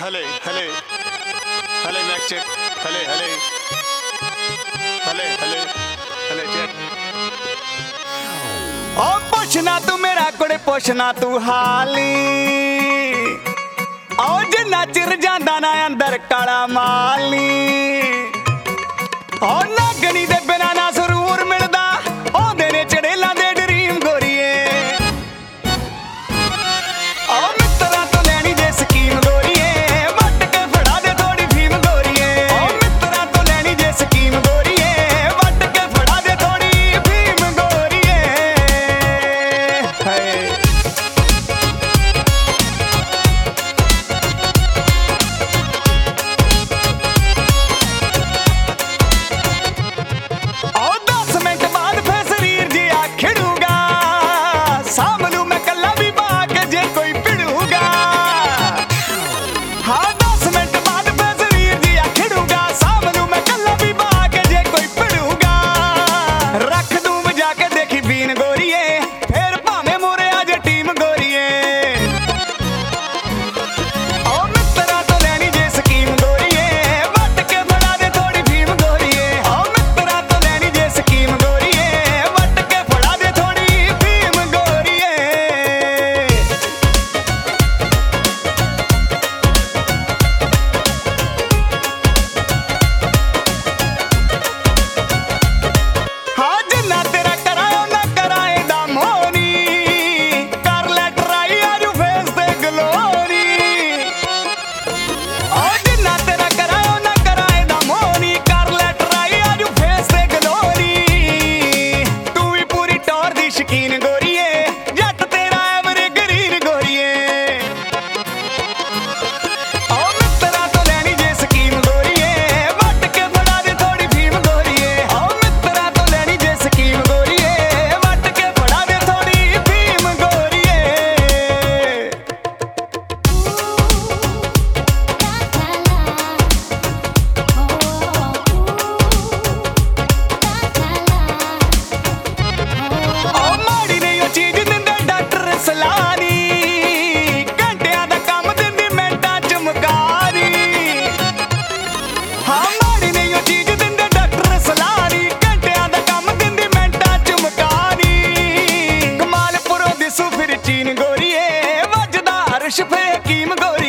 ਹਲੇ ਹਲੇ ਹਲੇ ਮੈਕ ਚੈੱਕ ਹਲੇ ਹਲੇ ਹਲੇ ਹਲੇ ਹਲੇ ਚੈੱਕ ਓ ਪੁੱਛਣਾ ਤੂੰ ਮੇਰਾ ਕੁੜੇ ਪੁੱਛਣਾ ਤੂੰ ਹਾਲੀ ਓ ਜਿੰਨਾ ਚਿਰ ਜਾਂਦਾ ਨਾ ਅੰਦਰ ਕਾਲਾ ਮਾਲੀ ਓ ਨਾਗਣੀ ਦੇ ਬਿਨਾਂ ਨਾ ਸਰੂਰ ਮਿਲਦਾ ਆਉਂਦੇ ਨੇ ਚੜੇਲਾਂ ਦੇ ਡਰੀਮ ਗੋਰੀਏ ਓ ਮਿੱਤਰਾਂ ਤੋਂ ਲੈਣੀ ਜੇ ਸਕੀਮ ਗੋਰੀਏ ਵੱਟ ਕੇ ਫੜਾ ਦੇ ਥੋੜੀ ਫੀਮ ਗੋਰੀਏ ਓ ਮਿੱਤਰਾਂ ਤੋਂ ਲੈਣੀ ਜੇ ਸਕੀਮ ਗੋਰੀਏ ਵੱਟ ਕੇ ਫੜਾ ਦੇ ਥੋੜੀ ਫੀਮ ਗੋਰੀਏ ਹਾਏ ਓ 10 ਮਿੰਟ ਬਾਅਦ ਫੇਰ ਸਰੀਰ ਜਿਹਾ ਖਿੜੂਗਾ ਸਾਂਭਲੂ ਮੈਂ ਕੱਲਾ ਵੀ ਬਾਗ ਜੇ ਕੋਈ ਭਿੜੂਗਾ ਹਾਂ 10 ਮਿੰਟ ਬਾਅਦ ਫੇਰ ਸਰੀਰ ਜਿਹਾ ਖਿੜੂਗਾ ਸਾਂਭਲੂ ਮੈਂ ਕੱਲਾ ਵੀ ਬਾਗ ਜੇ ਕੋਈ ਭਿੜੂਗਾ ਰੱਖ ਦੂੰ ਵਜਾ ਕੇ ਦੇਖੀ ਬੀਨ ਗੋਰੀਏ ਫੇਰ ਭਾਵੇਂ ਮੋਰੇ ਆ ਜੇ ਟੀਮ ਗੋਰੀਏ ਓ ਮਿੱਤਰਾਂ ਤੋਂ ਲੈਣੀ ਜੇ ਸਕੀਮ ਗੋਰੀਏ ਵੱਟ ਕੇ ਫੜਾ ਦੇ ਥੋੜੀ ਫੀਮ ਗੋਰੀਏ ਓ ਮਿੱਤਰਾਂ ਤੋਂ ਲੈਣੀ ਜੇ ਸਕੀਮ ਗੋਰੀਏ ਵੱਟ ਕੇ ਫੜਾ ਦੇ ਥੋੜੀ ਫੀਮ ਗੋਰੀਏ ਹਾਂ ਜਿੰਨਾ ਤੇਰਾ ਕਰਾਇਆ ਨਾ ਕਰਾਏ ਦਾ ਮੋਨੀ ਕਰ ਲੈ ਟਰਾਈ ਆਜੂ ਫੇਸ ਤੇ ਗਲੋਰੀ ਓ ਜਿੰਨਾ ਤੇਰਾ ਕਰਾਇਆ ਨਾ ਕਰਾਏ ਦਾ ਮੋਨੀ ਕਰ ਲੈ ਟਰਾਈ ਆਜੂ ਫੇਸ ਤੇ ਗਲੋਰੀ ਤੂੰ ਵੀ ਪੂਰੀ ਟੌਰ ਦੀ ਸ਼ਕੀਨ ਗੋਰੀਏ ਜੱਟ ਤੇਰਾ ਐਵਰੇ ਗਰੀਰ ਗੋਰੀਏ ਓ ਮਿੱਤਰਾਂ ਤੋਂ ਲੈਣੀ ਜੇ ਸਕੀਮ ਗੋਰੀਏ ਵੱਟ ਕੇ ਫੜਾ ਦੇ ਥੋੜੀ ਫੀਮ ਗੋਰੀਏ ਓ ਮਿੱਤਰਾਂ ਤੋਂ ਲੈਣੀ ਜੇ ਸਕੀਮ ਗੋਰੀਏ ਵੱਟ ਕੇ ਫੜਾ ਦੇ ਥੋੜੀ ਫੀਮ ਗੋਰੀਏ ਓ ਮਾੜੀ ਨਹੀਂ ਉਹ ਚੀਜ਼ ਦਿੰਦਾ ਡਾਕਟਰ ਸਲਾਨੀ ਘੰਟਿਆਂ ਦਾ ਕੰਮ ਦਿੰਦੀ ਮਿੰਟਾਂ ਚ ਮੁਕਾਰੀ ਹਾਂ ਮਾੜੀ ਨਹੀਂ ਉਹ ਚੀਜ਼ ਦਿੰਦਾ ਡਾਕਟਰ ਸਲਾਨੀ ਘੰਟਿਆਂ ਦਾ ਕੰਮ ਦਿੰਦੀ ਮਿੰਟਾਂ ਚ ਮੁਕਾਰੀ ਕਮਾਲਪੁਰੋਂ ਦਿਸੂ ਫਿਰ ਚੀਨ ਗੋਰੀਏ ਵੱਜਦਾ ਅਰਸ਼ ਫੇ ਹਕੀਮ ਗੋਰੀ